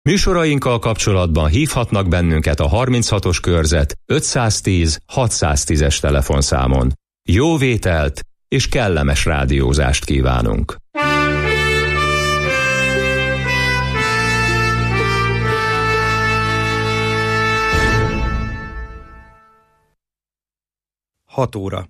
Műsorainkkal kapcsolatban hívhatnak bennünket a 36-os körzet 510 610-es telefonszámon. Jó vételt és kellemes rádiózást kívánunk! Hat óra.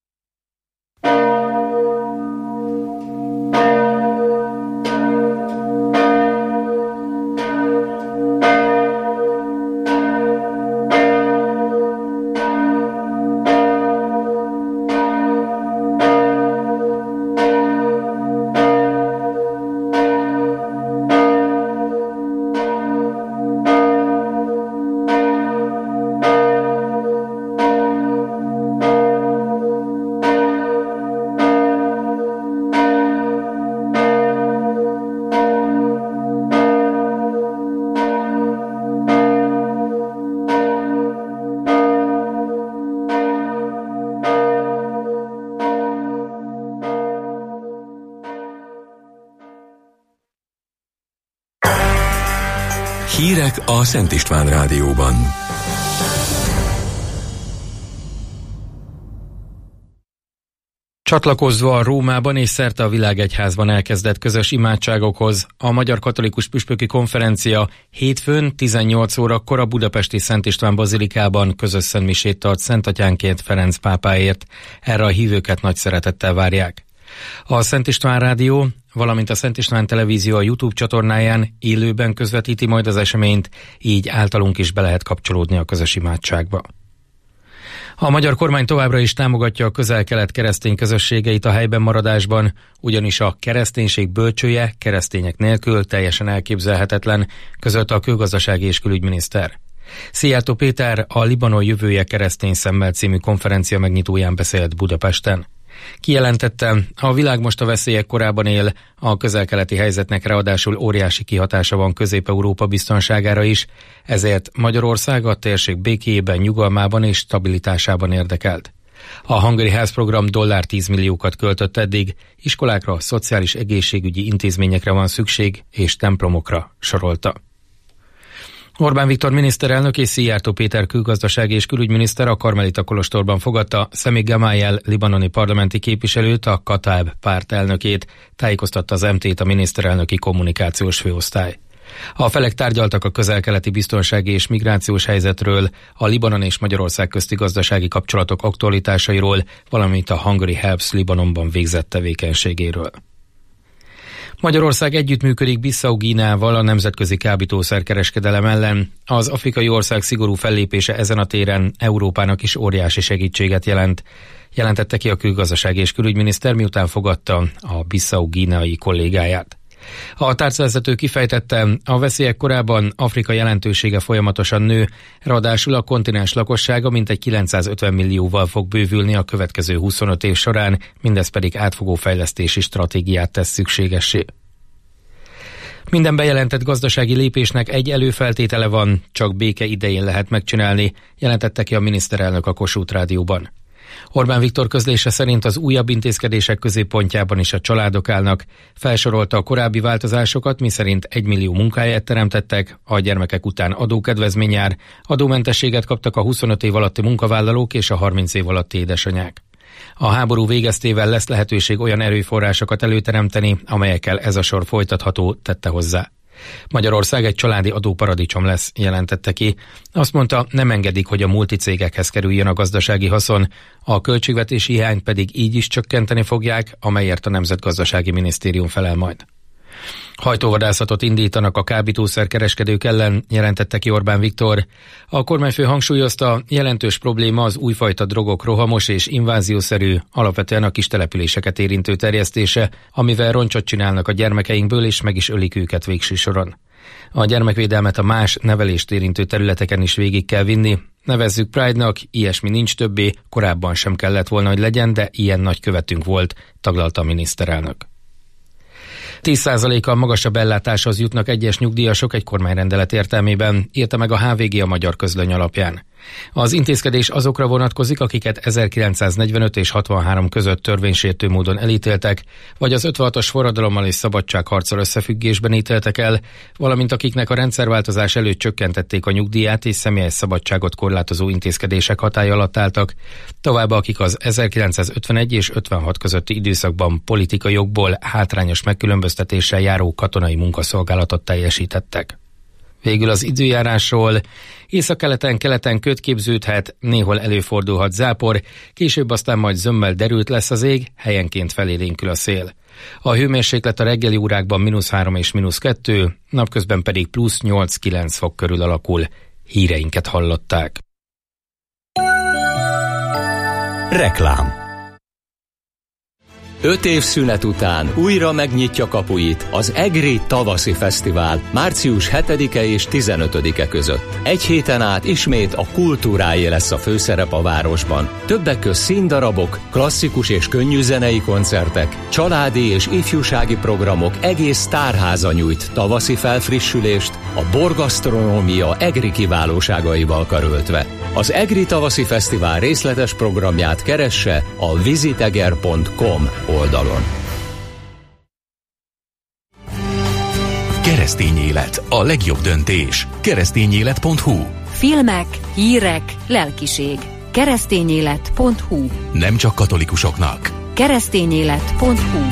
Hírek a Szent István Rádióban. Csatlakozva Rómában és szerte a világegyházban elkezdett közös imádságokhoz, a Magyar Katolikus Püspöki Konferencia hétfőn 18 órakor a budapesti Szent István bazilikában közös szentmisét tart Szentatyánként Ferenc pápáért. Erre a hívőket nagy szeretettel várják. A Szent István Rádió, valamint a Szent István Televízió a YouTube csatornáján élőben közvetíti majd az eseményt, így általunk is be lehet kapcsolódni a közös imádságba. A magyar kormány továbbra is támogatja a Közel-Kelet keresztény közösségeit a helyben maradásban, ugyanis a kereszténység bölcsője keresztények nélkül teljesen elképzelhetetlen, közölte a Külgazdasági és Külügyminiszter. Szijjártó Péter a Libanon jövője keresztény szemmel című konferencia megnyitóján beszélt Budapesten. Kijelentette, a világ most a veszélyek korában él, a közel-keleti helyzetnek ráadásul óriási kihatása van Közép-Európa biztonságára is, ezért Magyarország a térség békéjében, nyugalmában és stabilitásában érdekelt. A Hungary Health program $10 milliókat költött eddig, iskolákra, szociális egészségügyi intézményekre van szükség, és templomokra, sorolta. Orbán Viktor miniszterelnök és Szijjártó Péter külgazdasági és külügyminiszter a Karmelita kolostorban fogadta Sami Gemayel libanoni parlamenti képviselőt, a Kataib párt elnökét, tájékoztatta az MT-t a miniszterelnöki kommunikációs főosztály. A felek tárgyaltak a közel-keleti biztonsági és migrációs helyzetről, a Libanon és Magyarország közti gazdasági kapcsolatok aktualitásairól, valamint a Hungary Helps Libanonban végzett tevékenységéről. Magyarország együttműködik Bissau-Guineával a nemzetközi kábítószerkereskedelem ellen. Az afrikai ország szigorú fellépése ezen a téren Európának is óriási segítséget jelent. Jelentette ki a külgazdasági és külügyminiszter, miután fogadta a Bissau-Guineai kollégáját. A tárcavezető kifejtette, a veszélyek korában Afrika jelentősége folyamatosan nő, ráadásul a kontinens lakossága mintegy 950 millióval fog bővülni a következő 25 év során, mindez pedig átfogó fejlesztési stratégiát tesz szükségessé. Minden bejelentett gazdasági lépésnek egy előfeltétele van, csak béke idején lehet megcsinálni, jelentette ki a miniszterelnök a Kossuth Rádióban. Orbán Viktor közlése szerint az újabb intézkedések középpontjában is a családok állnak. Felsorolta a korábbi változásokat, miszerint 1 millió munkahelyet teremtettek, a gyermekek után adókedvezmény jár, adómentességet kaptak a 25 év alatti munkavállalók és a 30 év alatti édesanyák. A háború végeztével lesz lehetőség olyan erőforrásokat előteremteni, amelyekkel ez a sor folytatható, tette hozzá. Magyarország egy családi adóparadicsom lesz, jelentette ki. Azt mondta, nem engedik, hogy a multicégekhez kerüljön a gazdasági haszon, a költségvetési hiányt pedig így is csökkenteni fogják, amelyért a Nemzetgazdasági Minisztérium felel majd. Hajtóvadászatot indítanak a kábítószerkereskedők ellen, jelentette ki Orbán Viktor. A kormányfő hangsúlyozta, jelentős probléma az újfajta drogok rohamos és inváziószerű, alapvetően a kis településeket érintő terjesztése, amivel roncsot csinálnak a gyermekeinkből és meg is ölik őket végső soron. A gyermekvédelmet a más nevelést érintő területeken is végig kell vinni. Nevezzük Pride-nak, ilyesmi nincs többé, korábban sem kellett volna, hogy legyen, de ilyen nagykövetünk volt, taglalta a miniszterelnök. 10%-kal magasabb ellátáshoz jutnak egyes nyugdíjasok egy kormányrendelet értelmében, írta meg a HVG a Magyar Közlöny alapján. Az intézkedés azokra vonatkozik, akiket 1945 és 63 között törvénysértő módon elítéltek, vagy az 56-os forradalommal és szabadságharccal összefüggésben ítéltek el, valamint akiknek a rendszerváltozás előtt csökkentették a nyugdíját és személyes szabadságot korlátozó intézkedések hatálya alatt álltak, továbbá akik az 1951 és 56 közötti időszakban politikai jogból hátrányos megkülönböztetéssel járó katonai munkaszolgálatot teljesítettek. Végül az időjárásról: északkeleten-keleten köd képződhet, néhol előfordulhat zápor, később aztán majd zömmel derült lesz az ég, helyenként felélénkül a szél. A hőmérséklet a reggeli órákban -3 és -2, napközben pedig +8-9 fok körül alakul. Híreinket hallották. Reklám. 5 év szünet után újra megnyitja kapuit az EGRI Tavaszi Fesztivál március 7-e és 15-e között. Egy héten át ismét a kultúráé lesz a főszerep a városban. Többek közt színdarabok, klasszikus és könnyű zenei koncertek, családi és ifjúsági programok, egész tárháza nyújt tavaszi felfrissülést, a borgasztronómia EGRI kiválóságaival karöltve. Az EGRI Tavaszi Fesztivál részletes programját keresse a visiteger.com oldalon. Keresztény élet, a legjobb döntés. Keresztényélet.hu. Filmek, hírek, lelkiség. Keresztényélet.hu. Nem csak katolikusoknak. Keresztényélet.hu.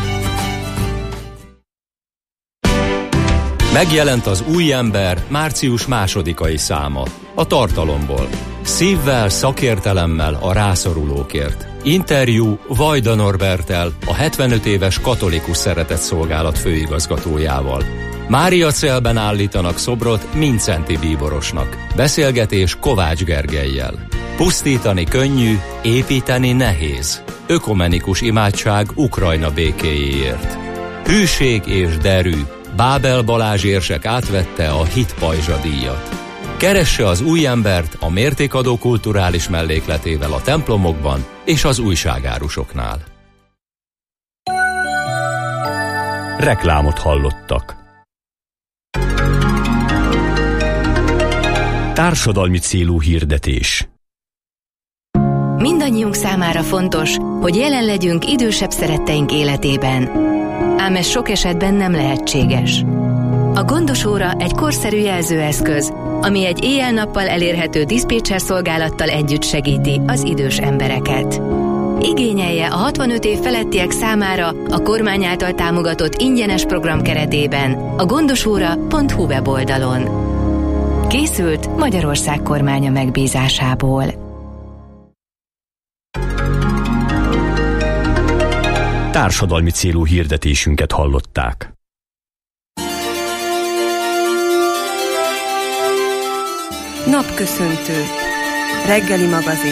Megjelent az Új ember március 2. száma. A tartalomból. Szívvel, szakértelemmel a rászorulókért. Interjú Vajda Norberttel, a 75 éves katolikus szeretetszolgálat főigazgatójával. Máriacelben állítanak szobrot Mincenti bíborosnak. Beszélgetés Kovács Gergellyel. Pusztítani könnyű, építeni nehéz. Ökumenikus imádság Ukrajna békéjéért. Hűség és derű. Bábel Balázs érsek átvette a Hit Pajzsa díjat. Keresse az Új embert a mértékadó kulturális mellékletével a templomokban és az újságárusoknál. Reklámot hallottak. Társadalmi célú hirdetés. Mindannyiunk számára fontos, hogy jelen legyünk idősebb szeretteink életében. Ám ez sok esetben nem lehetséges. A gondos óra egy korszerű jelzőeszköz, ami egy éjjel-nappal elérhető diszpécser szolgálattal együtt segíti az idős embereket. Igényelje a 65 év felettiek számára a kormány által támogatott ingyenes program keretében a gondosóra.hu weboldalon. Készült Magyarország kormánya megbízásából. Társadalmi célú hirdetésünket hallották. Napköszöntő. Reggeli magazin.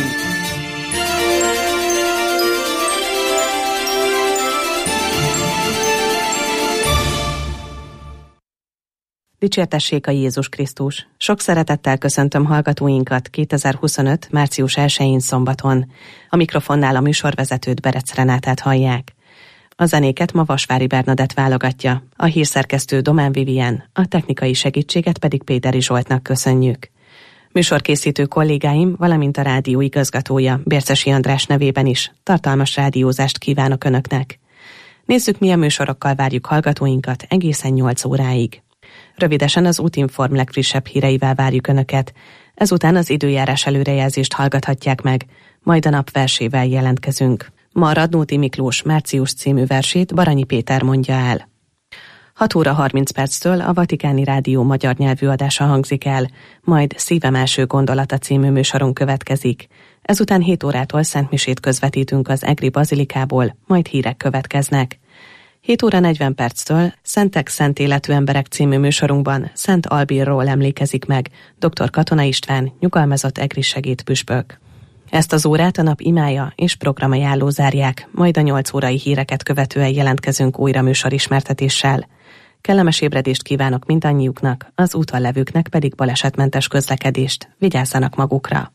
Dicsértessék a Jézus Krisztus! Sok szeretettel köszöntöm hallgatóinkat 2025. március 1-én szombaton. A mikrofonnál a műsorvezetőt, Berec Renátát hallják. A zenéket ma Vasvári Bernadett válogatja, a hírszerkesztő Domán Vivien, a technikai segítséget pedig Péteri Zsoltnak köszönjük. Műsorkészítő kollégáim, valamint a rádió igazgatója, Bércesi András nevében is tartalmas rádiózást kívánok Önöknek. Nézzük, milyen műsorokkal várjuk hallgatóinkat egészen 8 óráig. Rövidesen az Útinform legfrissebb híreivel várjuk Önöket, ezután az időjárás előrejelzést hallgathatják meg, majd a nap versével jelentkezünk. Ma Radnóti Miklós Március című versét Baranyi Péter mondja el. 6 óra 30 perctől a Vatikáni Rádió magyar nyelvű adása hangzik el, majd Szívem első gondolata című műsorunk következik. Ezután 7 órától szentmisét közvetítünk az EGRI Bazilikából, majd hírek következnek. 7 óra 40 perctől Szentek szent életű emberek című műsorunkban Szent Albírról emlékezik meg dr. Katona István, nyugalmazott EGRI segédpüspök. Ezt az órát a nap imája és programajánló zárják, majd a 8 órai híreket követően jelentkezünk újra műsorismertetéssel. Kellemes ébredést kívánok mindannyiuknak, az úton levőknek pedig balesetmentes közlekedést. Vigyázzanak magukra!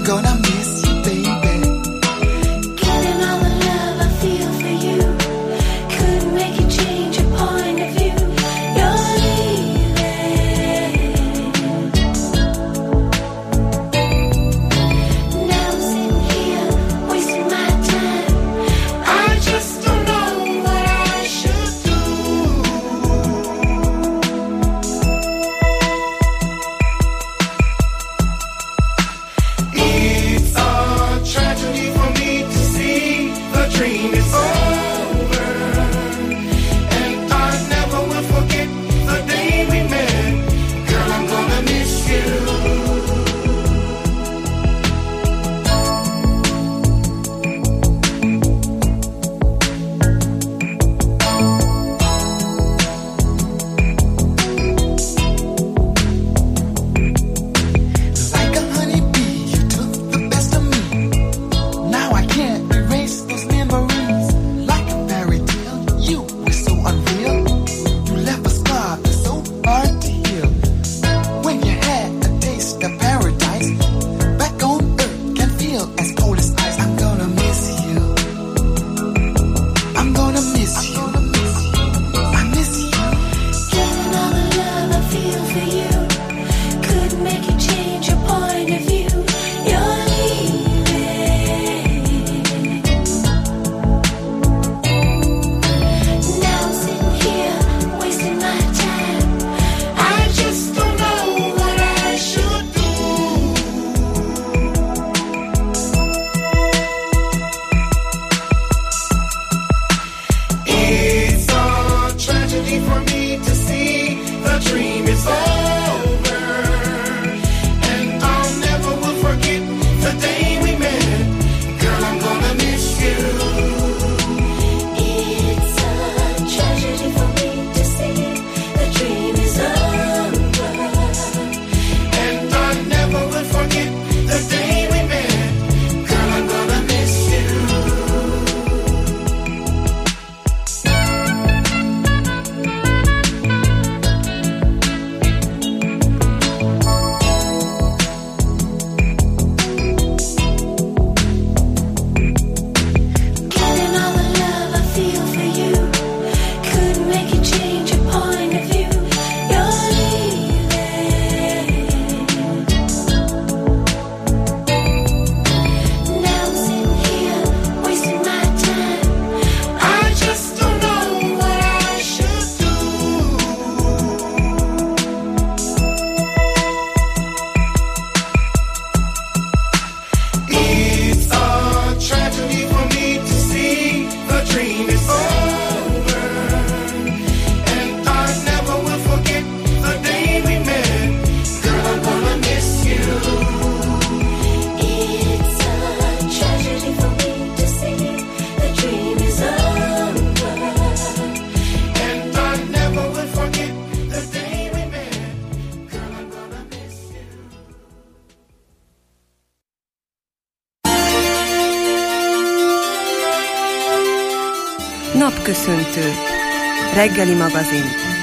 Napköszöntő. Reggeli magazin.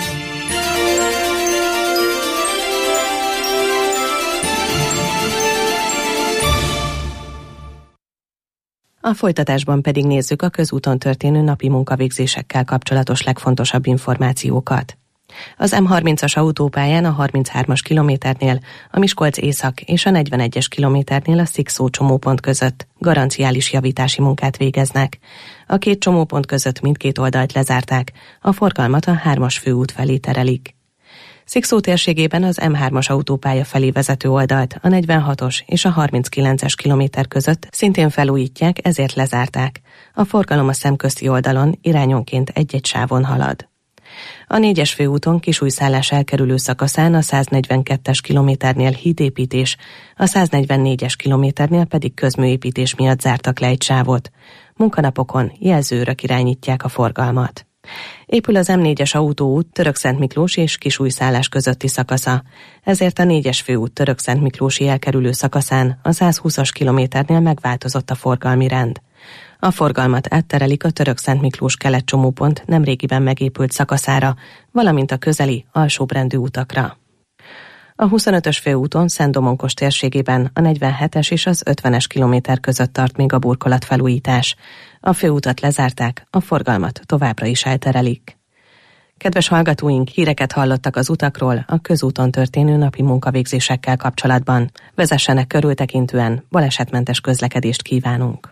A folytatásban pedig nézzük a közúton történő napi munkavégzésekkel kapcsolatos legfontosabb információkat. Az M30-as autópályán a 33-as kilométernél, a Miskolc észak és a 41-es kilométernél a Szikszó csomópont között garanciális javítási munkát végeznek. A két csomópont között mindkét oldalt lezárták, a forgalmat a 3-as főút felé terelik. Szikszó térségében az M3-as autópálya felé vezető oldalt a 46-os és a 39-es kilométer között szintén felújítják, ezért lezárták. A forgalom a szemközti oldalon irányonként egy-egy sávon halad. A 4-es főúton Kisújszállás elkerülő szakaszán a 142-es kilométernél hídépítés, a 144-es kilométernél pedig közműépítés miatt zártak le egy sávot. Munkanapokon jelzőrök irányítják a forgalmat. Épül az M4-es autóút Törökszentmiklós és Kisújszállás közötti szakasza, ezért a 4-es főút Törökszentmiklósi elkerülő szakaszán a 120-as kilométernél megváltozott a forgalmi rend. A forgalmat átterelik a Törökszentmiklós kelet csomópont nemrégiben megépült szakaszára, valamint a közeli, alsóbrendű utakra. A 25-ös főúton Szent-Domonkos térségében a 47-es és az 50-es kilométer között tart még a burkolatfelújítás. A főutat lezárták, a forgalmat továbbra is elterelik. Kedves hallgatóink, híreket hallottak az utakról a közúton történő napi munkavégzésekkel kapcsolatban. Vezessenek körültekintően, balesetmentes közlekedést kívánunk.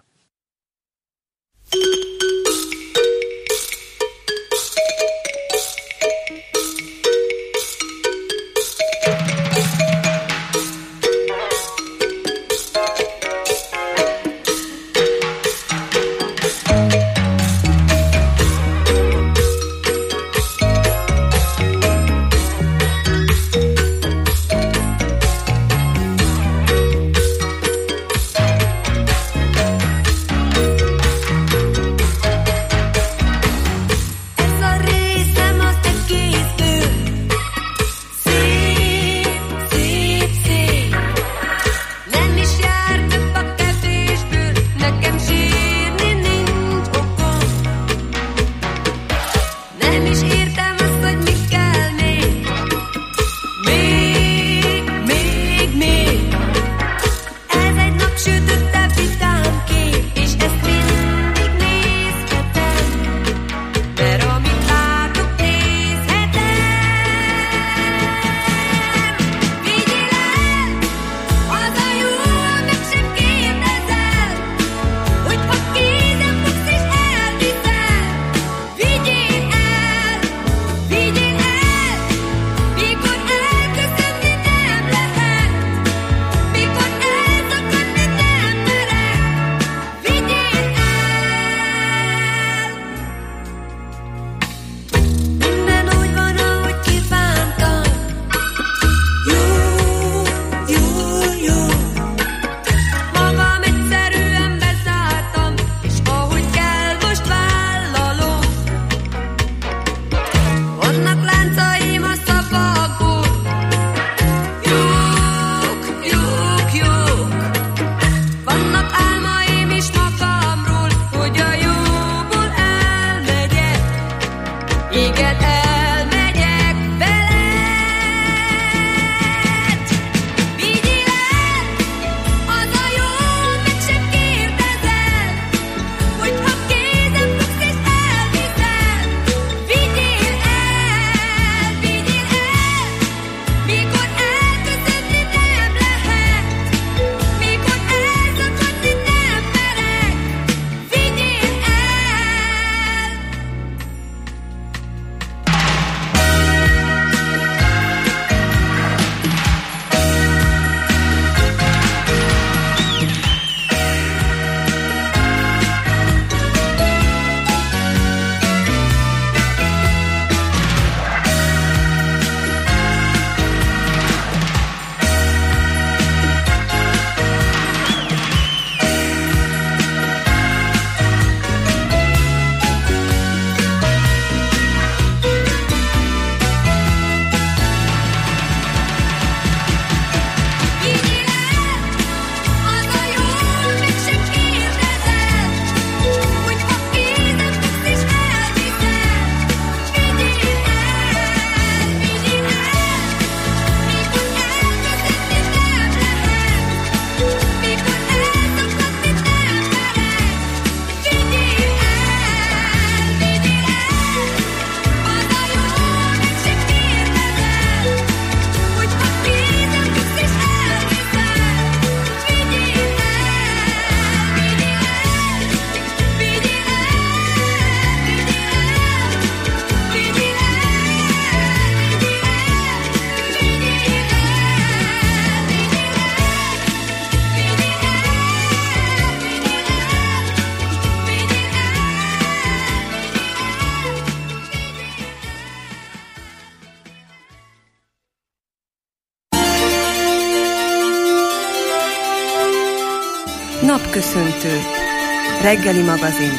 Napköszöntő. Reggeli magazin.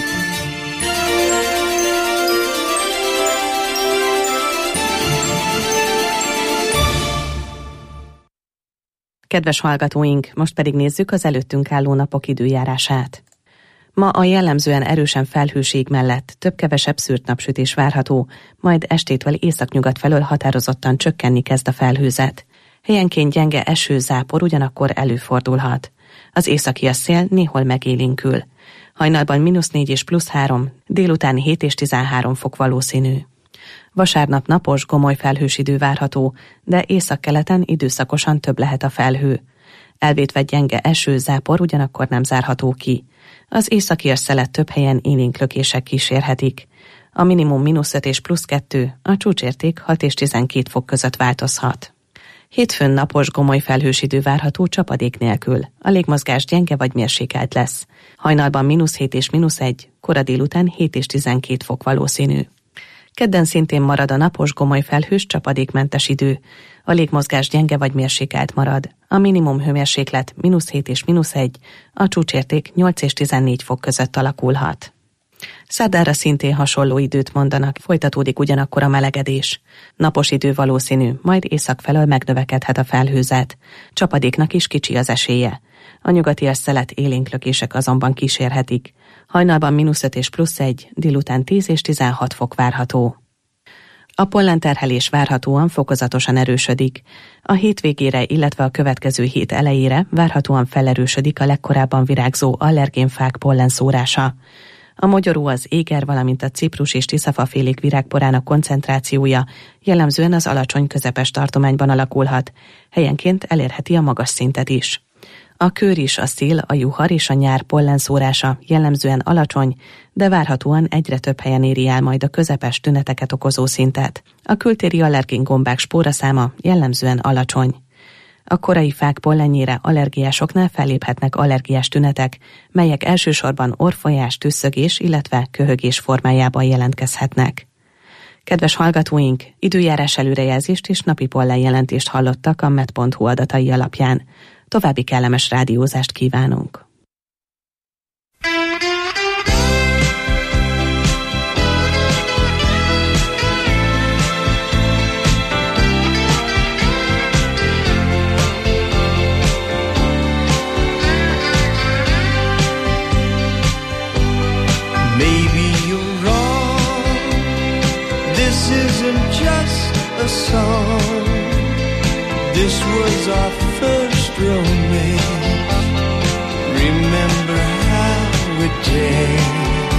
Kedves hallgatóink, most pedig nézzük az előttünk álló napok időjárását. Ma a jellemzően erősen felhőség mellett több-kevesebb szűrt napsütés várható, majd estétől északnyugat felől határozottan csökkenni kezd a felhőzet. Helyenként gyenge eső, zápor ugyanakkor előfordulhat. Az északi szél néhol megélénkül. Hajnalban -4 és +3, délután 7 és 13 fok valószínű. Vasárnap napos, gomoly felhős idő várható, de északkeleten időszakosan több lehet a felhő. Elvétve gyenge eső, zápor ugyanakkor nem zárható ki. Az északi érszelet több helyen élénklökések kísérhetik. A minimum -5 és +2, a csúcsérték 6 és 12 fok között változhat. Hétfőn napos, gomoly felhős idő várható csapadék nélkül. A légmozgás gyenge vagy mérsékelt lesz. Hajnalban -7 és -1, kora délután 7 és 12 fok valószínű. Kedden szintén marad a napos, gomoly felhős, csapadékmentes idő. A légmozgás gyenge vagy mérsékelt marad. A minimum hőmérséklet -7 és -1, a csúcsérték 8 és 14 fok között alakulhat. Szerdára szintén hasonló időt mondanak, folytatódik ugyanakkor a melegedés. Napos idő valószínű, majd észak felől megnövekedhet a felhőzet. Csapadéknak is kicsi az esélye. A nyugati érszelet élénklökések azonban kísérhetik. Hajnalban -5 és +1, délután 10 és 16 fok várható. A pollenterhelés várhatóan fokozatosan erősödik. A hétvégére, illetve a következő hét elejére várhatóan felerősödik a legkorábban virágzó allergénfák pollenszórása. A mogyoró, az éger, valamint a ciprus és tiszafafélék virágporának koncentrációja jellemzően az alacsony közepes tartományban alakulhat, helyenként elérheti a magas szintet is. A kőris, a szél, a juhar és a nyár pollenszórása jellemzően alacsony, de várhatóan egyre több helyen éri el majd a közepes tüneteket okozó szintet. A kültéri allergéngombák spóraszáma jellemzően alacsony. A korai fák pollenjére allergiásoknál felléphetnek allergiás tünetek, melyek elsősorban orrfolyás, tüsszögés, illetve köhögés formájában jelentkezhetnek. Kedves hallgatóink, időjárás előrejelzést és napi pollenjelentést hallottak a med.hu adatai alapján. További kellemes rádiózást kívánunk! A song. This was our first romance. Remember how it danced.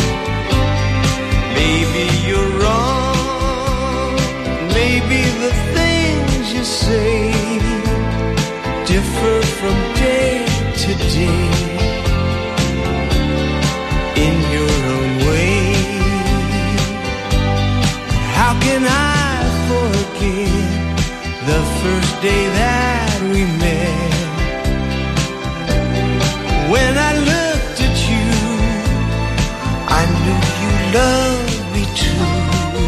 Maybe you're wrong. Maybe the things you say differ from day to day in your own way. How can I forget the first day that we met? When I looked at you, I knew you loved me too.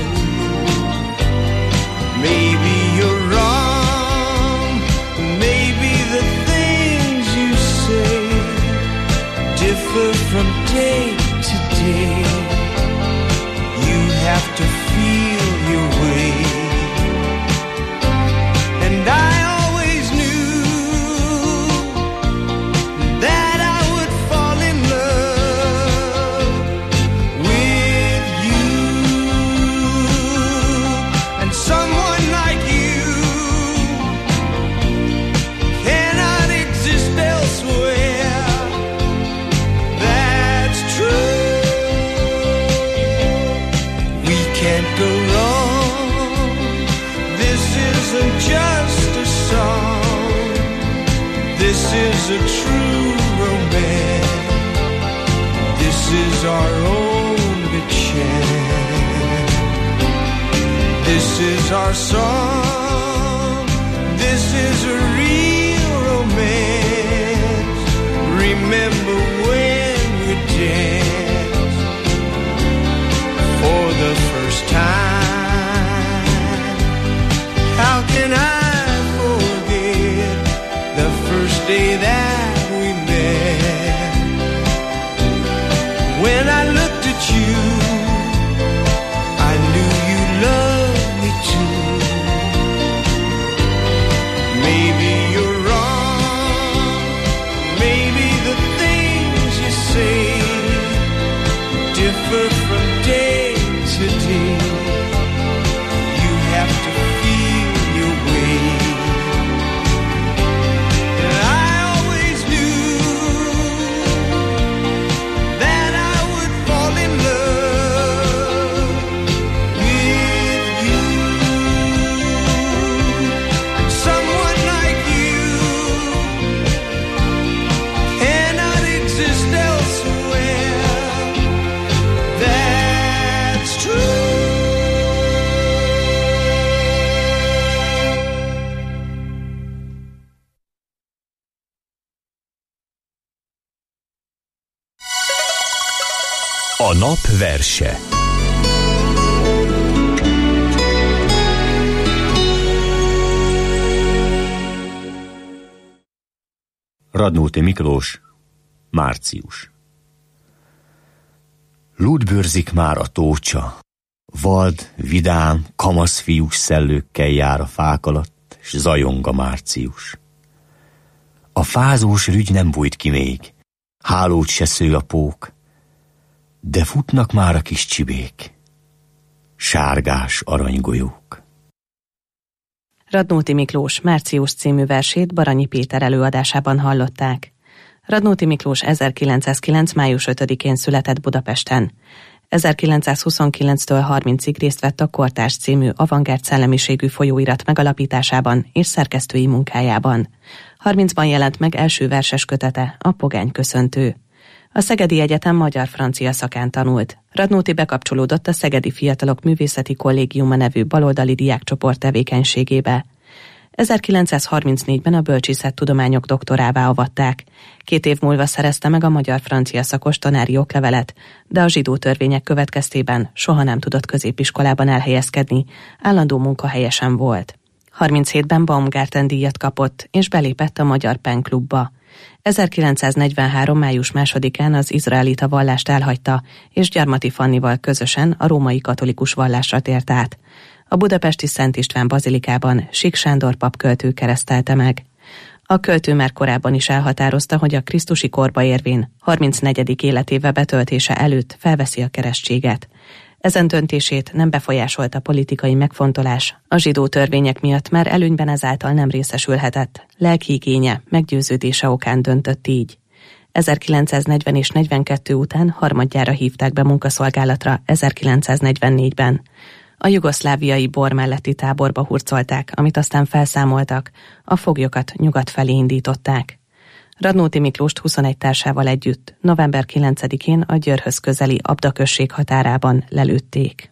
Maybe you're wrong, maybe the things you say differ from day to day. You have to feel your way. And I always knew that I would fall in love with you. And someone like you cannot exist elsewhere. That's true. We can't go wrong. This isn't just a song. This is a true romance. This is our only chance. This is our song. This is a real romance. Remember when we danced for the first time. How can I forget the first day that we met? When I looked at you, I knew you loved me too. A nap verse. Radnóti Miklós, március. Lúdbőrzik már a tócsa, vad, vidám, kamaszfiús szellőkkel jár a fák alatt, s zajong a március. A fázós rügy nem bújt ki még, hálót se sző a pók, de futnak már a kis csibék, sárgás aranygolyók. Radnóti Miklós március című versét Baranyi Péter előadásában hallották. Radnóti Miklós 1909. május 5-én született Budapesten. 1929-től 30-ig részt vett a Kortárs című avantgárd szellemiségű folyóirat megalapításában és szerkesztői munkájában. 30-ban jelent meg első verses kötete, a Pogány köszöntő. A Szegedi Egyetem magyar-francia szakán tanult. Radnóti bekapcsolódott a Szegedi Fiatalok Művészeti Kollégiuma nevű baloldali diákcsoport tevékenységébe. 1934-ben a bölcsészettudományok doktorává avatták. 2 év múlva szerezte meg a magyar-francia szakos tanári oklevelet, de a zsidó törvények következtében soha nem tudott középiskolában elhelyezkedni, állandó munkahelye sem volt. 37-ben Baumgarten díjat kapott, és belépett a Magyar Pen Klubba. 1943. május 2-án az izraelita vallást elhagyta, és Gyarmati Fannival közösen a római katolikus vallásra tért át. A budapesti Szent István bazilikában Sik Sándor pap költő keresztelte meg. A költő már korábban is elhatározta, hogy a krisztusi korba érvén 34. életéve betöltése előtt felveszi a keresztséget. Ezen döntését nem befolyásolta politikai megfontolás, a zsidó törvények miatt már előnyben ezáltal nem részesülhetett, lelki igénye, meggyőződése okán döntött így. 1940 és 42 után harmadjára hívták be munkaszolgálatra 1944-ben. A jugoszláviai Bor melletti táborba hurcolták, amit aztán felszámoltak, a foglyokat nyugat felé indították. Radnóti Miklóst 21 társával együtt november 9-én a Győrhöz közeli Abda község határában lelőtték.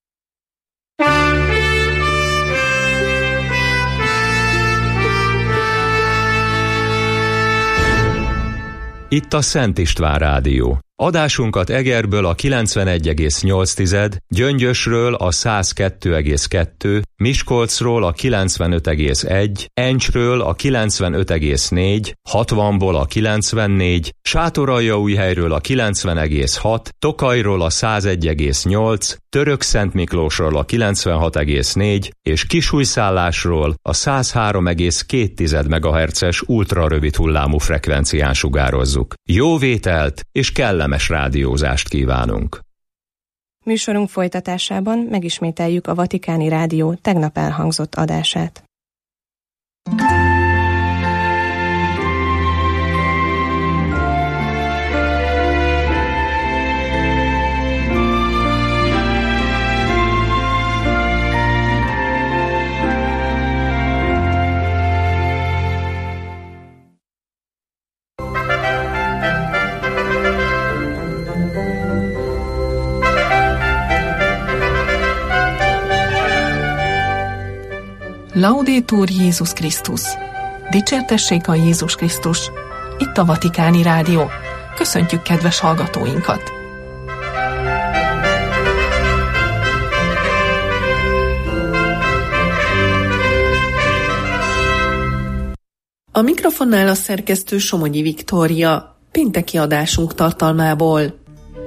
Itt a Szent István Rádió. Adásunkat Egerből a 91,8, Gyöngyösről a 102,2, Miskolcról a 95,1, Encsről a 95,4, 60-ból a 94, Sátoraljaújhelyről a 90,6, Tokajról a 101,8, Törökszentmiklósról a 96,4 és Kisújszállásról a 103,2 MHz-es ultrarövid hullámú frekvencián sugározzuk. Jó vételt és kellemes rádiózást kívánunk! Műsorunk folytatásában megismételjük a Vatikáni Rádió tegnap elhangzott adását. Laudetur Jézus Krisztus! Dicsértessék a Jézus Krisztus! Itt a Vatikáni Rádió. Köszöntjük kedves hallgatóinkat! A mikrofonnál a szerkesztő Somogyi Viktória, pénteki adásunk tartalmából.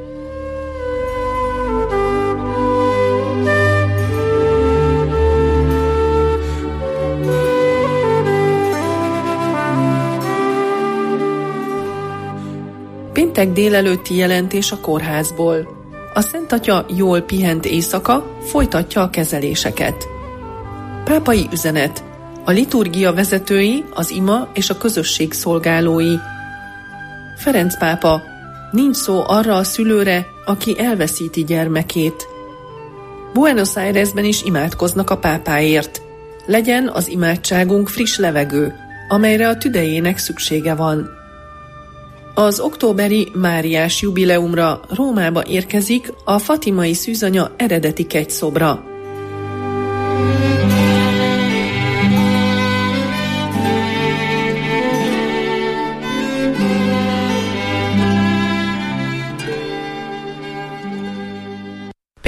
Péntek délelőtti jelentés a kórházból. A Szent Atya jól pihent éjszaka, folytatja a kezeléseket. Pápai üzenet. A liturgia vezetői, az ima és a közösség szolgálói. Ferenc pápa. Nincs szó arra a szülőre, aki elveszíti gyermekét. Buenos Airesben is imádkoznak a pápáért. Legyen az imádságunk friss levegő, amelyre a tüdejének szüksége van. Az októberi Máriás jubileumra Rómába érkezik a fatimai szűzanya eredeti kegyszobra.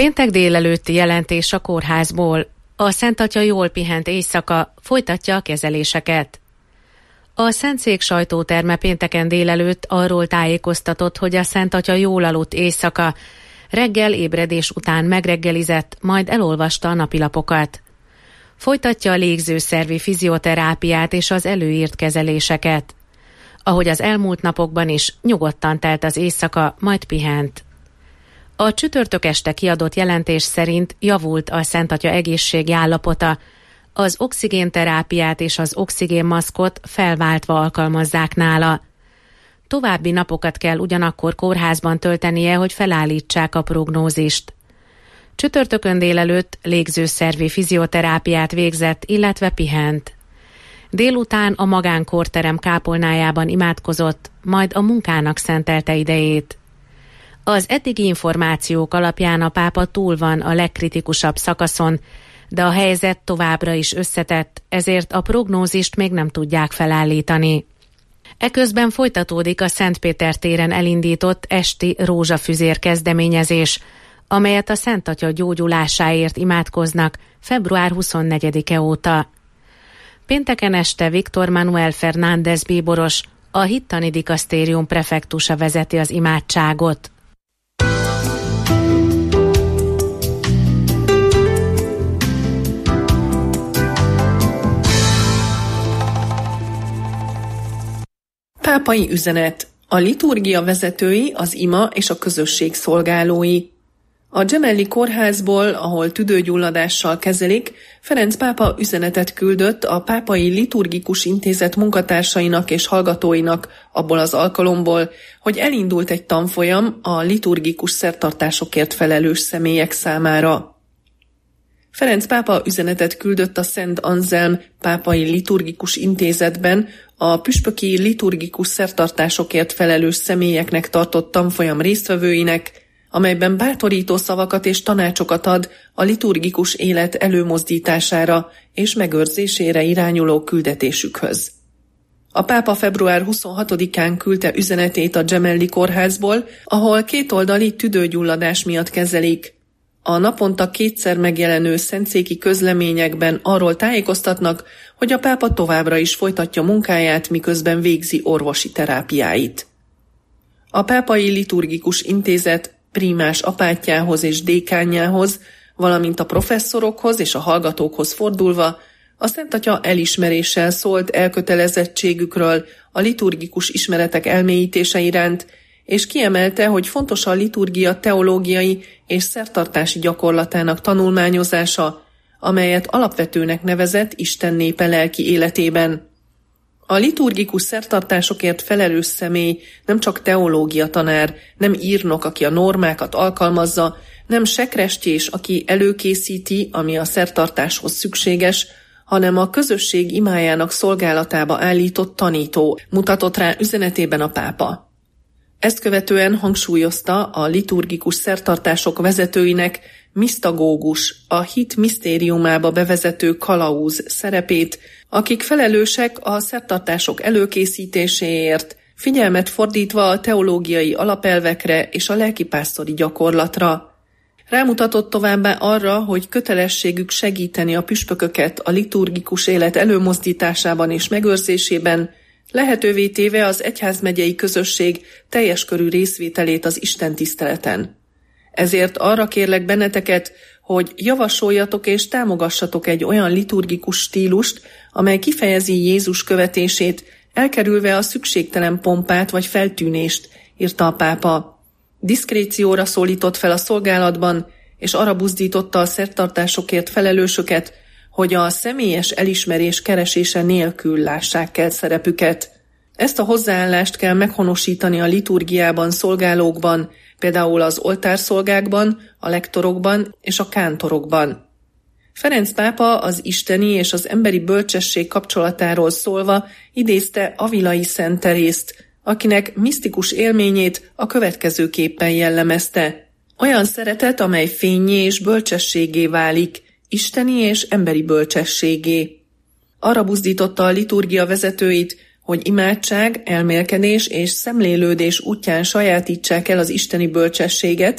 Péntek délelőtti jelentés a kórházból. A Szent Atya jól pihent éjszaka, folytatja a kezeléseket. A Szentszék sajtóterme pénteken délelőtt arról tájékoztatott, hogy a Szent Atya jól aludt éjszaka, reggel ébredés után megreggelizett, majd elolvasta a napilapokat. Folytatja a légzőszervi fizioterápiát és az előírt kezeléseket. Ahogy az elmúlt napokban is, nyugodtan telt az éjszaka, majd pihent. A csütörtök este kiadott jelentés szerint javult a Szent Atya egészségi állapota, az oxigénterápiát és az oxigénmaszkot felváltva alkalmazzák nála. További napokat kell ugyanakkor kórházban töltenie, hogy felállítsák a prognózist. Csütörtökön délelőtt légzőszervi fizioterápiát végzett, illetve pihent. Délután a magánkórterem kápolnájában imádkozott, majd a munkának szentelte idejét. Az eddigi információk alapján a pápa túl van a legkritikusabb szakaszon, de a helyzet továbbra is összetett, ezért a prognózist még nem tudják felállítani. Eközben folytatódik a Szentpéter téren elindított esti rózsafüzér kezdeményezés, amelyet a Szent Atya gyógyulásáért imádkoznak február 24-e óta. Pénteken este Viktor Manuel Fernández bíboros, a Hittani Dikasztérium prefektusa vezeti az imádságot. Pápai üzenet. A liturgia vezetői, az ima és a közösség szolgálói. A Gemelli kórházból, ahol tüdőgyulladással kezelik, Ferenc pápa üzenetet küldött a Pápai Liturgikus Intézet munkatársainak és hallgatóinak abból az alkalomból, hogy elindult egy tanfolyam a liturgikus szertartásokért felelős személyek számára. Ferenc pápa üzenetet küldött a Szent Anzelm Pápai Liturgikus Intézetben a püspöki liturgikus szertartásokért felelős személyeknek tartott tanfolyam résztvevőinek, amelyben bátorító szavakat és tanácsokat ad a liturgikus élet előmozdítására és megőrzésére irányuló küldetésükhöz. A pápa február 26-án küldte üzenetét a Gemelli kórházból, ahol kétoldali tüdőgyulladás miatt kezelik. A naponta 2-szer megjelenő szentszéki közleményekben arról tájékoztatnak, hogy a pápa továbbra is folytatja munkáját, miközben végzi orvosi terápiáit. A Pápai Liturgikus Intézet prímás apátjához és dékánjához, valamint a professzorokhoz és a hallgatókhoz fordulva a Szent Atya elismeréssel szólt elkötelezettségükről a liturgikus ismeretek elmélyítése iránt, és kiemelte, hogy fontos a liturgia teológiai és szertartási gyakorlatának tanulmányozása, amelyet alapvetőnek nevezett Isten népe lelki életében. A liturgikus szertartásokért felelős személy nem csak teológia tanár, nem írnok, aki a normákat alkalmazza, nem sekrestyés, aki előkészíti, ami a szertartáshoz szükséges, hanem a közösség imájának szolgálatába állított tanító, mutatott rá üzenetében a pápa. Ezt követően hangsúlyozta a liturgikus szertartások vezetőinek misztagógus, a hit misztériumába bevezető kalauz szerepét, akik felelősek a szertartások előkészítéséért, figyelmet fordítva a teológiai alapelvekre és a lelkipásztori gyakorlatra. Rámutatott továbbá arra, hogy kötelességük segíteni a püspököket a liturgikus élet előmozdításában és megőrzésében, lehetővé téve az egyházmegyei közösség teljes körű részvételét az istentiszteleten. Ezért arra kérlek benneteket, hogy javasoljatok és támogassatok egy olyan liturgikus stílust, amely kifejezi Jézus követését, elkerülve a szükségtelen pompát vagy feltűnést, írta a pápa. Diszkrécióra szólított fel a szolgálatban, és arra buzdította a szertartásokért felelősöket, hogy a személyes elismerés keresése nélkül lássák el szerepüket. Ezt a hozzáállást kell meghonosítani a liturgiában szolgálókban, például az oltárszolgákban, a lektorokban és a kántorokban. Ferenc pápa az isteni és az emberi bölcsesség kapcsolatáról szólva idézte Avilai Szent Terészt, akinek misztikus élményét a következőképpen jellemezte. Olyan szeretet, amely fénnyé és bölcsességé válik, isteni és emberi bölcsességé. Arra buzdította a liturgia vezetőit, hogy imádság, elmélkedés és szemlélődés útján sajátítsák el az isteni bölcsességet,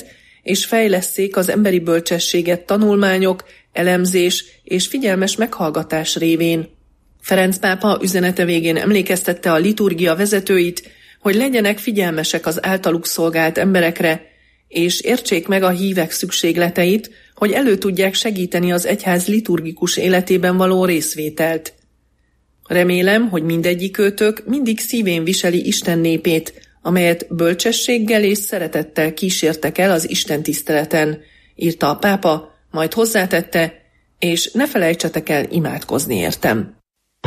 és fejlesszék az emberi bölcsességet tanulmányok, elemzés és figyelmes meghallgatás révén. Ferenc pápa üzenete végén emlékeztette a liturgia vezetőit, hogy legyenek figyelmesek az általuk szolgált emberekre, és értsék meg a hívek szükségleteit, hogy elő tudják segíteni az egyház liturgikus életében való részvételt. Remélem, hogy mindegyikőtök mindig szívén viseli Isten népét, amelyet bölcsességgel és szeretettel kísértek el az Isten tiszteleten, írta a pápa, majd hozzátette, és ne felejtsetek el imádkozni értem.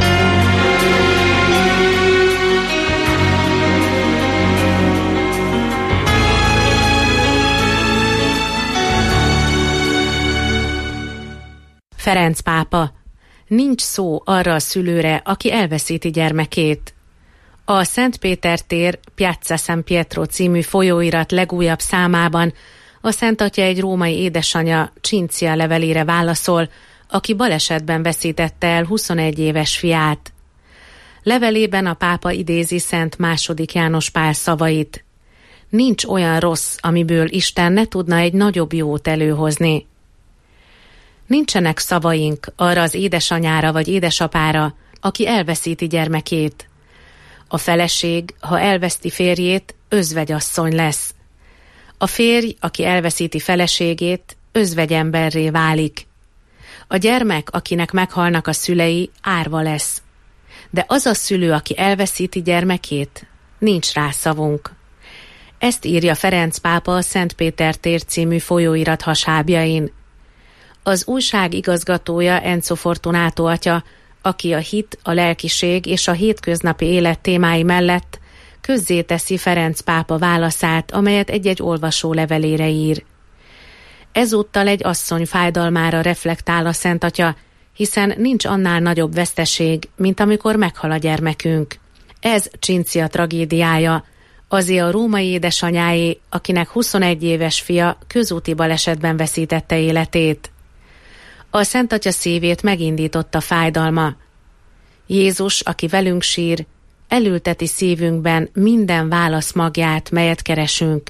Ferenc pápa. Nincs szó arra a szülőre, aki elveszíti gyermekét. A Szent Péter tér Piazza San Pietro című folyóirat legújabb számában a Szent Atya egy római édesanyja Cincia levelére válaszol, aki balesetben veszítette el 21 éves fiát. Levelében a pápa idézi Szent II. János Pál szavait. Nincs olyan rossz, amiből Isten ne tudna egy nagyobb jót előhozni. Nincsenek szavaink arra az édesanyára vagy édesapára, aki elveszíti gyermekét. A feleség, ha elveszti férjét, özvegyasszony lesz. A férj, aki elveszíti feleségét, özvegyemberré válik. A gyermek, akinek meghalnak a szülei, árva lesz. De az a szülő, aki elveszíti gyermekét, nincs rá szavunk. Ezt írja Ferenc pápa a Szent Péter tér című folyóirat hasábjain. Az újság igazgatója Enzo Fortunato atya, aki a hit, a lelkiség és a hétköznapi élet témái mellett közzéteszi Ferenc pápa válaszát, amelyet egy-egy olvasó levelére ír. Ezúttal egy asszony fájdalmára reflektál a Szent Atya, hiszen nincs annál nagyobb veszteség, mint amikor meghal a gyermekünk. Ez Cincia tragédiája, azé a római édesanyáé, akinek 21 éves fia közúti balesetben veszítette életét. A Szent Atya szívét megindította fájdalma. Jézus, aki velünk sír, elülteti szívünkben minden válasz magját, melyet keresünk.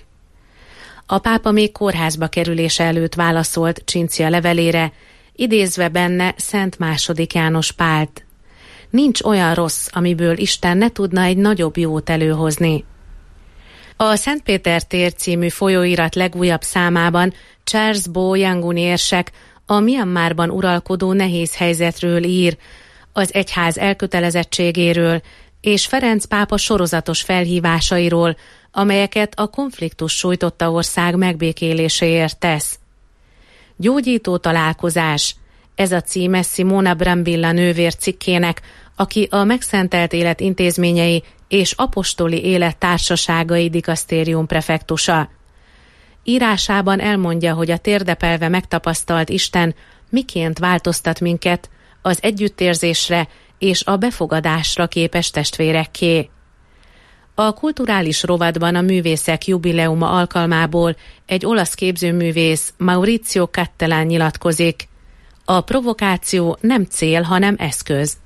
A pápa még kórházba kerülése előtt válaszolt Cincia levelére, idézve benne Szent II. János Pált. Nincs olyan rossz, amiből Isten ne tudna egy nagyobb jót előhozni. A Szent Péter tér című folyóirat legújabb számában Charles Bo Yangon érsek a Myanmarban uralkodó nehéz helyzetről ír, az egyház elkötelezettségéről és Ferenc pápa sorozatos felhívásairól, amelyeket a konfliktus sújtotta ország megbékéléséért tesz. Gyógyító találkozás, ez a címe Simona Brambilla nővér cikkének, aki a Megszentelt Élet Intézményei és Apostoli Élet Társaságai dikasztérium prefektusa. Írásában elmondja, hogy a térdepelve megtapasztalt Isten miként változtat minket az együttérzésre és a befogadásra képes testvérekké. A kulturális rovatban a művészek jubileuma alkalmából egy olasz képzőművész, Maurizio Cattelan nyilatkozik. A provokáció nem cél, hanem eszköz.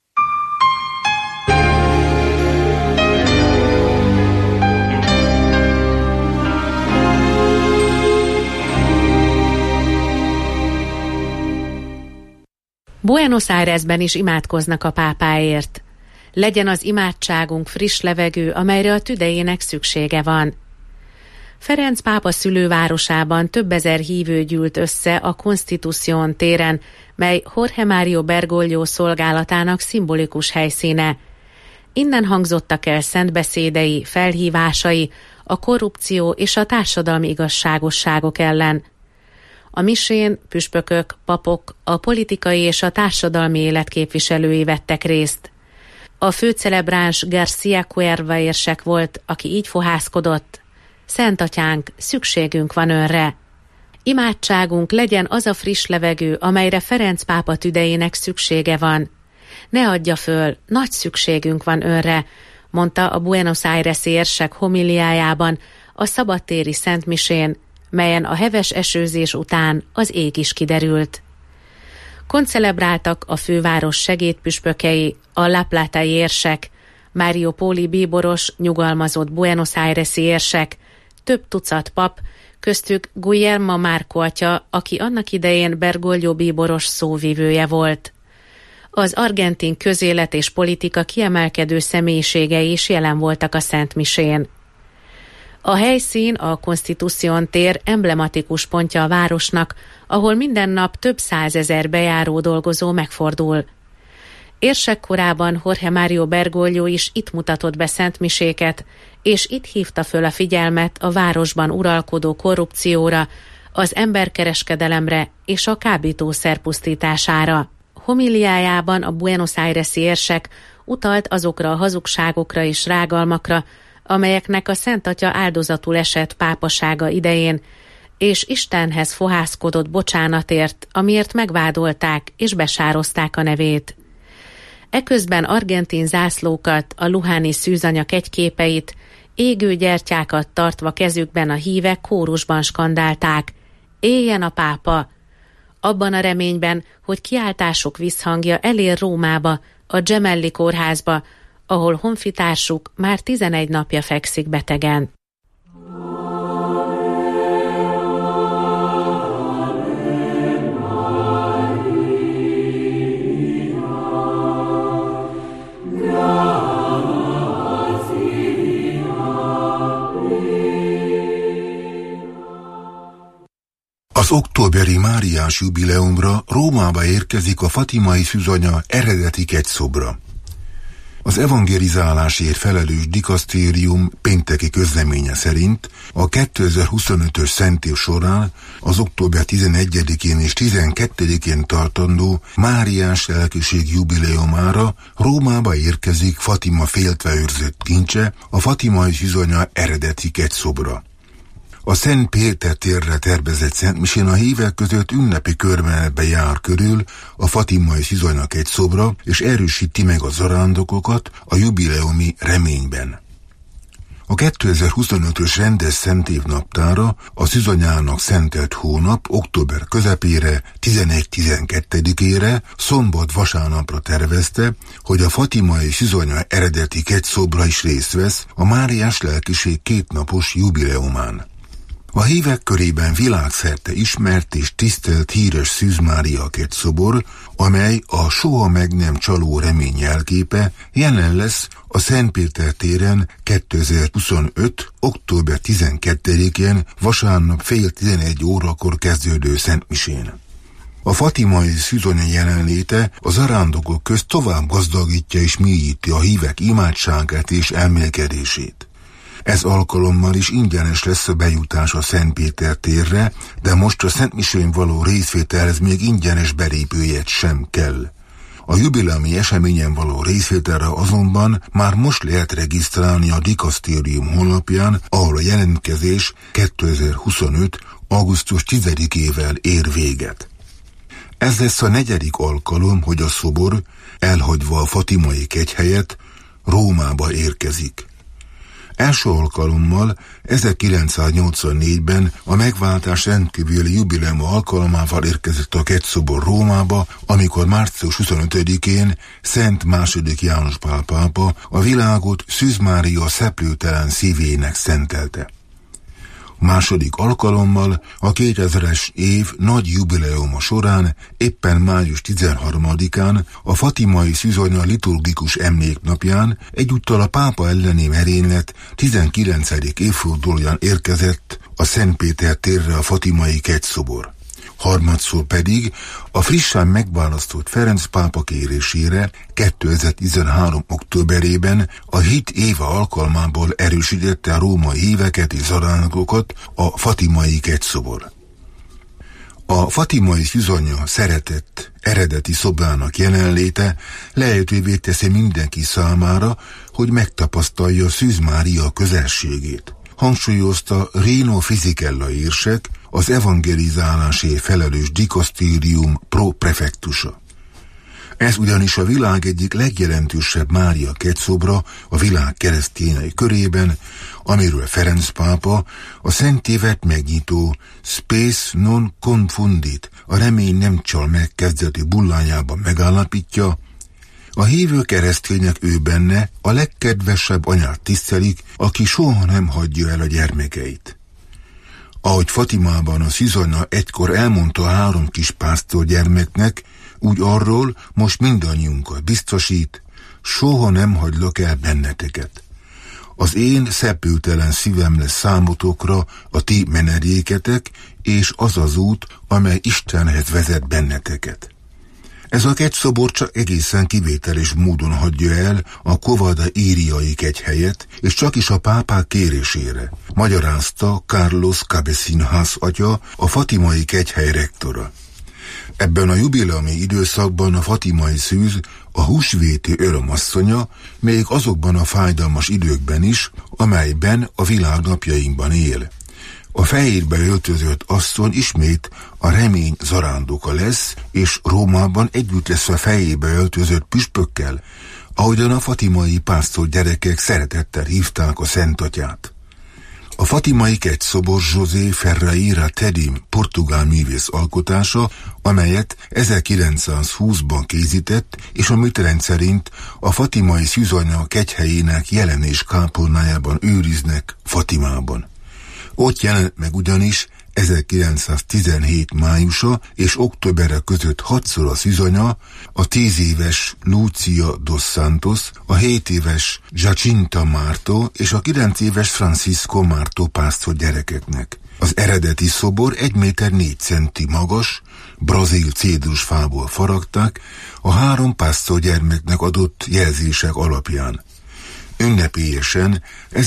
Buenos Airesben is imádkoznak a pápáért. Legyen az imádságunk friss levegő, amelyre a tüdejének szüksége van. Ferenc pápa szülővárosában több ezer hívő gyűlt össze a Constitución téren, mely Jorge Mario Bergoglio szolgálatának szimbolikus helyszíne. Innen hangzottak el szentbeszédei, felhívásai a korrupció és a társadalmi igazságosságok ellen. A misén püspökök, papok, a politikai és a társadalmi élet képviselői vettek részt. A főcelebráns García Cuerva érsek volt, aki így fohászkodott: Szent Atyánk, szükségünk van önre. Imádságunk legyen az a friss levegő, amelyre Ferenc pápa tüdejének szüksége van. Ne adja föl, nagy szükségünk van önre, mondta a Buenos Aires érsek homiliájában a szabadtéri szentmisén, melyen a heves esőzés után az ég is kiderült. Koncelebráltak a főváros segédpüspökei, a La Plata-i érsek, Mário Póli bíboros, nyugalmazott Buenos Aires-i érsek, több tucat pap, köztük Guillermo Marco atya, aki annak idején Bergoglio bíboros szóvivője volt. Az argentin közélet és politika kiemelkedő személyiségei is jelen voltak a szentmisén. A helyszín, a Constitución tér emblematikus pontja a városnak, ahol minden nap több 100 000 bejáró dolgozó megfordul. Érsekkorában Jorge Mario Bergoglio is itt mutatott be szentmiséket, és itt hívta föl a figyelmet a városban uralkodó korrupcióra, az emberkereskedelemre és a kábítószer pusztítására. Homiliájában a Buenos Aires-i érsek utalt azokra a hazugságokra és rágalmakra, amelyeknek a Szent Atya áldozatul esett pápasága idején, és Istenhez fohászkodott bocsánatért, amiért megvádolták és besározták a nevét. Eközben argentin zászlókat, a luháni szűzanya kegyképeit, égő gyertyákat tartva kezükben a hívek kórusban skandálták: éljen a pápa! Abban a reményben, hogy kiáltásuk visszhangja elér Rómába, a Gemelli kórházba, ahol honfitársuk már 11 napja fekszik betegen. Az októberi Máriás jubileumra Rómába érkezik a fatimai szűzanya eredeti kegyszobra. Az evangelizálásért felelős dikasztérium pénteki közleménye szerint a 2025-ös szentév során az október 11-én és 12-én tartandó Máriás lelkiség jubileumára Rómába érkezik Fatima féltve őrzött kincse, a fatimai szűzanya eredeti kegyszobra. A Szent Péter térre tervezett szentmisén a hívek között ünnepi körmenetbe jár körül a fatimai szűzanya kegyszobra, és erősíti meg a zarándokokat a jubileumi reményben. A 2025-ös rendes szentév naptára a szűzanyának szentelt hónap október közepére, 11-12-ére, szombat-vasárnapra tervezte, hogy a fatimai szűzanya eredeti kegyszobra is részt vesz a Máriás lelkiség kétnapos jubileumán. A hívek körében világszerte ismert és tisztelt híres Szűz Mária kegyszobor, amely a soha meg nem csaló remény jelképe, jelen lesz a Szent Péter téren 2025. október 12-én vasárnap fél 11 órakor kezdődő szentmisén. A fatimai szűzanya jelenléte a zarándokok közt tovább gazdagítja és mélyíti a hívek imádságát és elmélkedését. Ez alkalommal is ingyenes lesz a bejutás a Szent Péter térre, de most a szentmisén való részvételhez még ingyenes belépőjegy sem kell. A jubileumi eseményen való részvételre azonban már most lehet regisztrálni a dikasztérium honlapján, ahol a jelentkezés 2025. augusztus 10-ével ér véget. Ez lesz a 4. alkalom, hogy a szobor, elhagyva a fatimai kegyhelyet, Rómába érkezik. Első alkalommal 1984-ben a megváltás rendkívüli jubileuma alkalmával érkezett a kegyszobor Rómába, amikor március 25-én Szent II. János Pál pápa a világot Szűz Mária szeplőtelen szívének szentelte. Második alkalommal a 2000-es év nagy jubileuma során éppen május 13-án a fatimai szűzanya liturgikus emléknapján egyúttal a pápa elleni merénylet 19. évfordulóján érkezett a Szent Péter térre a fatimai kegyszobor. Harmadszor pedig a frissen megválasztott Ferenc pápa kérésére 2013. októberében a hit éve alkalmából erősítette a római híveket és zarándokokat a fatimai kegyszobor. A fatimai szűzanya szeretett eredeti szobrának jelenléte lehetővé teszi mindenki számára, hogy megtapasztalja Szűz Mária közelségét. Hangsúlyozta Rino Fisichella érsek, az evangelizálásért felelős dikasztérium pro-prefektusa. Ez ugyanis a világ egyik legjelentősebb Mária kegyszobra a világ keresztényei körében, amiről Ferenc pápa a szent évet megnyitó Spes non confundit, a remény nem csal meg kezdeti bullányában megállapítja, A hívő keresztények ő benne a legkedvesebb anyát tisztelik, aki soha nem hagyja el a gyermekeit. Ahogy Fatimában a szűzanya egykor elmondta 3 kis pásztor gyermeknek, úgy arról most mindannyiunkat biztosít, soha nem hagylak el benneteket. Az én szepültelen szívem lesz számotokra a ti menedéketek, és az az út, amely Istenhez vezet benneteket. Ez a kegyszobor csak egészen kivételes módon hagyja el a Cova Iriai kegyhelyet, és csak is a pápák kérésére, magyarázta Carlos Cabecin ház atya, a fatimai kegyhely rektora. Ebben a jubileumi időszakban a fatimai szűz, a húsvéti örömasszonya, még azokban a fájdalmas időkben is, amelyben a világ napjainkban él. A fehérbe öltözött asszony ismét a remény zarándoka lesz, és Rómában együtt lesz a fehérbe öltözött püspökkel, ahogyan a fatimai pásztor gyerekek szeretettel hívták a Szentatyát. A fatimai kegyszobor José Ferreira Tedim portugál művész alkotása, amelyet 1920-ban készített, és amit rendszerint a fatimai szűzanya kegyhelyének jelenés kápolnájában őriznek Fatimában. Ott jelent meg ugyanis 1917 májusa és októberre között 6-szor a szűzanya, a 10 éves Lúcia dos Santos, a 7 éves Jacinta Marto és a 9 éves Francisco Marto pásztor gyerekeknek. Az eredeti szobor 1 méter 4 centi magas, brazil cédrusfából faragták, a 3 pásztor gyermeknek adott jelzések alapján. Ünnepélyesen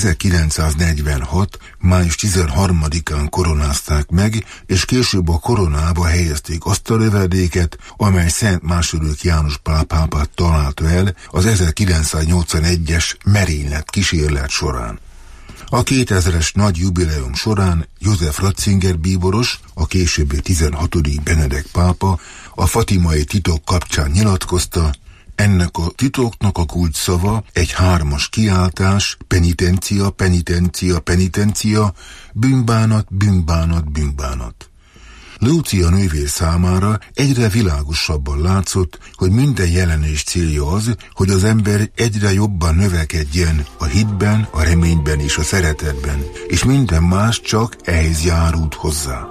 1946. május 13-án koronázták meg, és később a koronába helyezték azt a lövedéket, amely Szent II. János Pál pápát találta el az 1981-es merénylet kísérlet során. A 2000-es nagy jubileum során József Ratzinger bíboros, a későbbi 16. Benedek pápa a fatimai titok kapcsán nyilatkozta, ennek a titoknak a kulcsszava egy 3-as kiáltás, penitencia, penitencia, penitencia, bűnbánat, bűnbánat, bűnbánat. Lúcia nővér számára egyre világosabban látszott, hogy minden jelenés célja az, hogy az ember egyre jobban növekedjen a hitben, a reményben és a szeretetben, és minden más csak ehhez járult hozzá.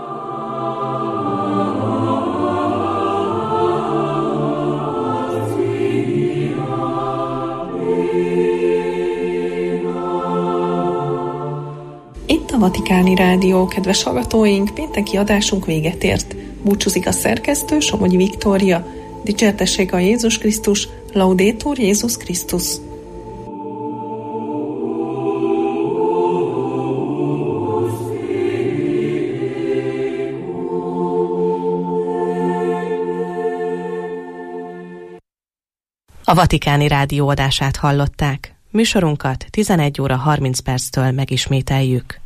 Itt a Vatikáni Rádió, kedves hallgatóink, pénteki adásunk véget ért. Búcsúzik a szerkesztő, Somogyi Viktória. Dicsértessék a Jézus Krisztus, Laudetur Jézus Krisztus. A Vatikáni Rádió adását hallották. Műsorunkat 11 óra 30 perctől megismételjük.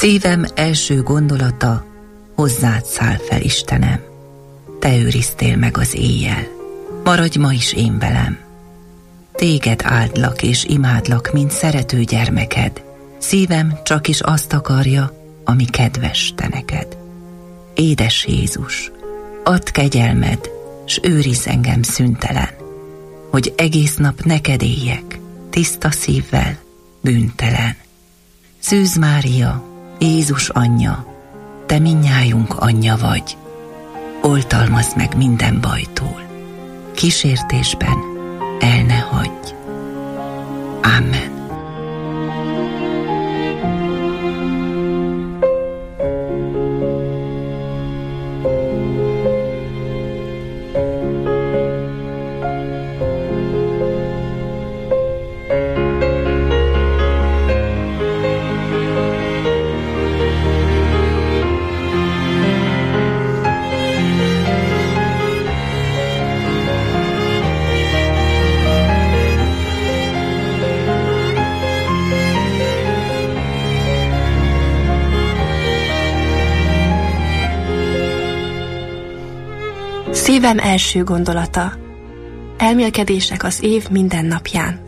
Szívem első gondolata, hozzád száll fel, Istenem. Te őriztél meg az éjjel, maradj ma is én velem. Téged áldlak és imádlak, mint szerető gyermeked. Szívem csak is azt akarja, ami kedves te neked. Édes Jézus, add kegyelmed, s őrizz engem szüntelen, hogy egész nap neked éljek, tiszta szívvel, bűntelen. Szűz Mária, Jézus anyja, te mindnyájunk anyja vagy, oltalmazd meg minden bajtól, kísértésben el ne hagyj. Amen. Szívem első gondolata. Elmélkedések az év minden napján.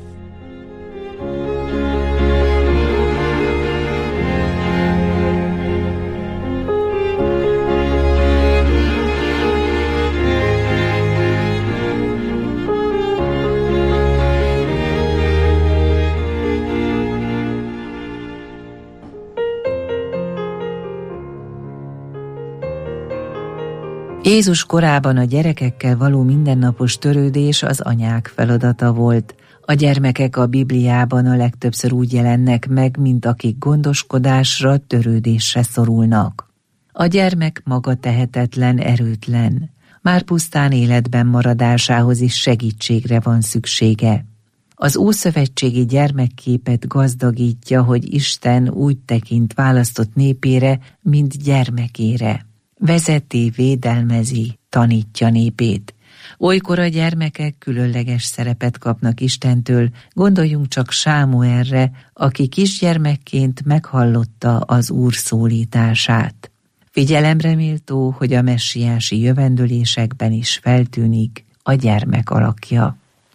Jézus korában a gyerekekkel való mindennapos törődés az anyák feladata volt. A gyermekek a Bibliában a legtöbbször úgy jelennek meg, mint akik gondoskodásra, törődésre szorulnak. A gyermek maga tehetetlen, erőtlen. Már pusztán életben maradásához is segítségre van szüksége. Az ószövetségi gyermekképet gazdagítja, hogy Isten úgy tekint választott népére, mint gyermekére. Vezeti, védelmezi, tanítja népét. Olykor a gyermekek különleges szerepet kapnak Istentől, gondoljunk csak Sámuelre, aki kisgyermekként meghallotta az Úr szólítását. Figyelemre méltó, hogy a messiási jövendölésekben is feltűnik a gyermek alakja.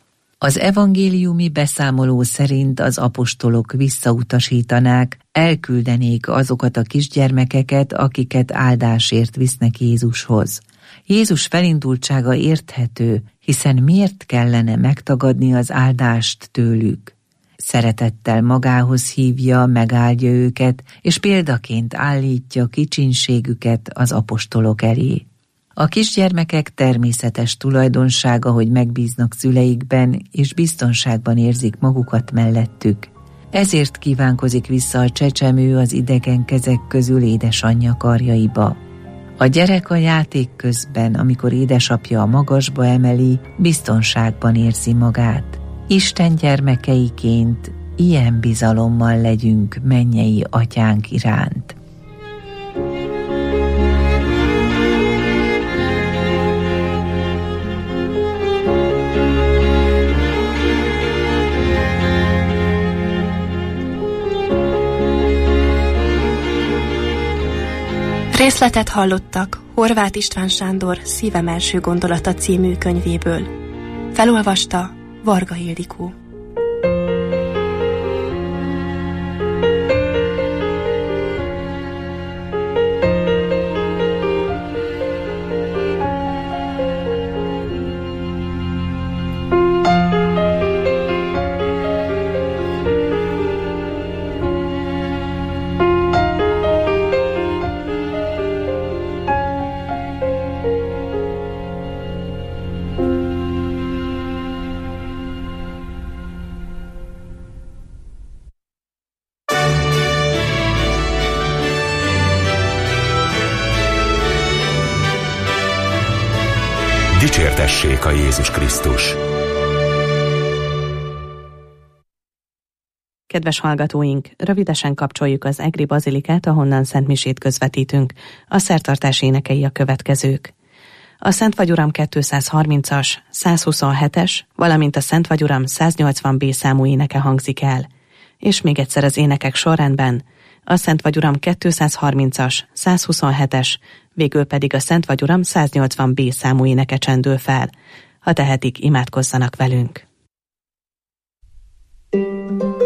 Az evangéliumi beszámoló szerint az apostolok visszautasítanák, elküldenék azokat a kisgyermekeket, akiket áldásért visznek Jézushoz. Jézus felindultsága érthető, hiszen miért kellene megtagadni az áldást tőlük? Szeretettel magához hívja, megáldja őket, és példaként állítja kicsinségüket az apostolok elé. A kisgyermekek természetes tulajdonsága, hogy megbíznak szüleikben, és biztonságban érzik magukat mellettük. Ezért kívánkozik vissza a csecsemő az idegen kezek közül édesanyja karjaiba. A gyerek a játék közben, amikor édesapja a magasba emeli, biztonságban érzi magát. Isten gyermekeiként ilyen bizalommal legyünk mennyei atyánk iránt. Részletet hallottak Horváth István Sándor Szívem első gondolata című könyvéből. Felolvasta Varga Ildikó. Dicsértessék a Jézus Krisztus! Kedves hallgatóink, rövidesen kapcsoljuk az egri bazilikát, ahonnan szentmisét közvetítünk. A szertartás énekei a következők. A Szent Vagyuram 230-as, 127-es, valamint a Szent Vagyuram 180B számú éneke hangzik el. És még egyszer az énekek sorrendben: a Szent Vagy Uram 230-as, 127-es, végül pedig a Szent Vagy Uram 180B számú éneke csendül fel. Ha tehetik, imádkozzanak velünk.